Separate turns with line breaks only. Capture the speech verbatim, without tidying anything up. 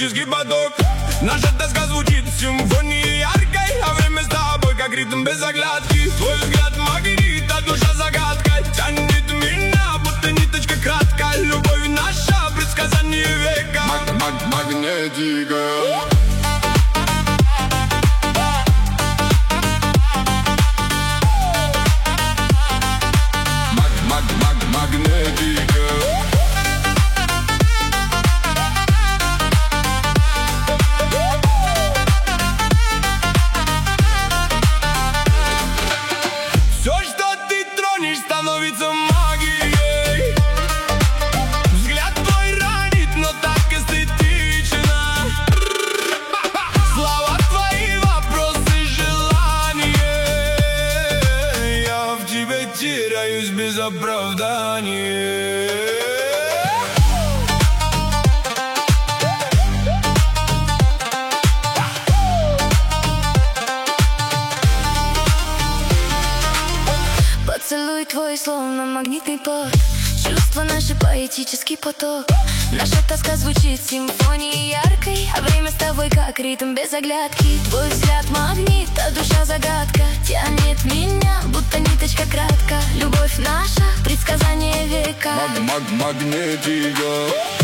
магический поток. Наша тоска звучит симфонией яркой, а время с тобой как ритм без оглядки. Твой взгляд магнит, а душа загадка. Тянет меня, будто ниточка краткая. Любовь наша, предсказание века. Маг маг магнетика. Все, что ты тронешь, становится магией. Взгляд твой ранит, но так эстетично. Слова твои, вопросы, желания. Я в тебе теряюсь без оправдания.
Поцелуй твой, словно магнитный пот. Чувства наши, поэтический поток. Наша тоска звучит симфонией яркой, а время с тобой как ритм без оглядки. Твой взгляд магнит, а душа загадка. Тянет меня, будто ниточка кратка. Любовь наша, предсказание века.
Маг маг магнетика.